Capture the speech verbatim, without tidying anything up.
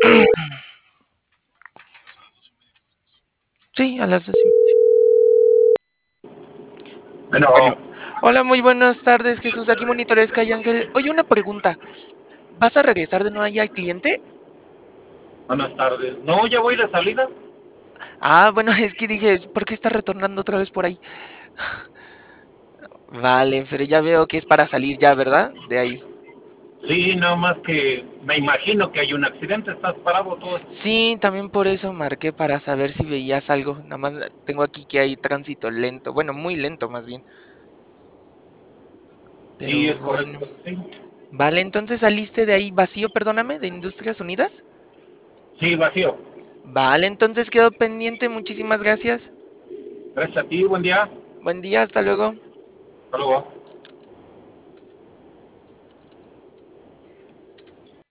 Sí, a las dos y media. Bueno, Bueno, hola, muy buenas tardes, Jesús. Aquí monitores Calle Ángel. Oye, una pregunta. ¿Vas a regresar de nuevo ahí al cliente? buenas tardes. No, ya voy de salida. Ah, bueno, es que dije, ¿por qué estás retornando otra vez por ahí? Vale, pero ya veo que es para salir ya, ¿verdad? De ahí. Sí, nada más que me imagino que hay un accidente. Estás parado todo. Sí, también por eso marqué para saber si veías algo. Nada más tengo aquí que hay tránsito lento. Bueno, muy lento más bien. Sí, Pero es bueno. correcto. Sí, Vale, entonces saliste de ahí vacío, perdóname, de Industrias Unidas. sí, vacío. Vale, entonces quedo pendiente. Muchísimas gracias. Gracias a ti, buen día. Buen día, hasta luego. Hasta luego.